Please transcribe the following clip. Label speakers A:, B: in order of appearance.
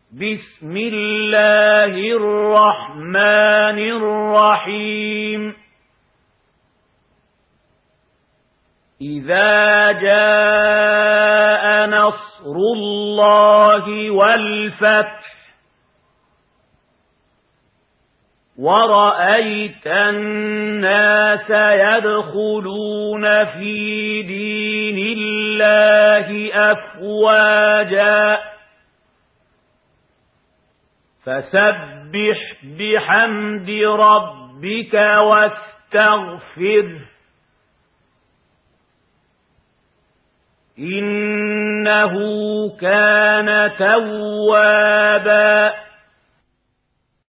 A: بسم الله الرحمن الرحيم إذا جاء نصر الله والفتح ورأيت الناس يدخلون في دين الله أفواجا فسبح بحمد ربك واستغفره إنه كان توابا